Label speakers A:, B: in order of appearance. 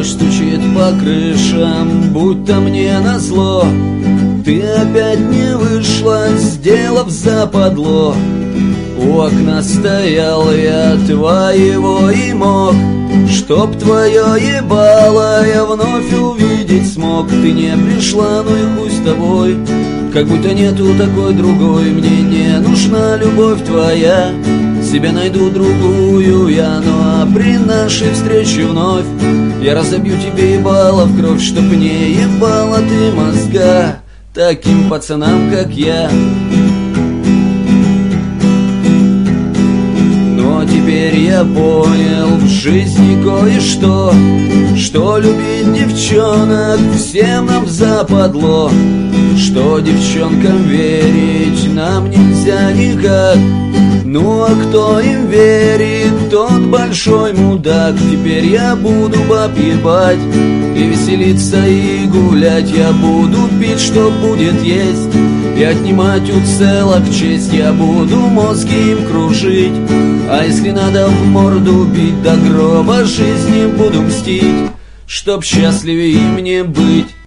A: Дождь стучит по крышам, будто мне назло. Ты опять не вышла, сделав западло. У окна стоял я твоего и мог, чтоб твое ебало я вновь увидеть смог. Ты не пришла, ну и хуй с тобой, как будто нету такой другой. Мне не нужна любовь твоя, себе найду другую я. Ну а при нашей встрече вновь я разобью тебе ебало в кровь, чтоб не ебала ты мозга таким пацанам, как я. Но теперь я понял в жизни кое-что, что любить девчонок всем нам западло, что девчонкам верить нам нельзя никак. Ну а кто им верит, тот большой мудак. Теперь я буду баб ебать и веселиться и гулять. Я буду пить, что будет есть, и отнимать у целок честь. Я буду мозги им кружить, а если надо в морду бить, до гроба жизни буду мстить, чтоб счастливее им не быть.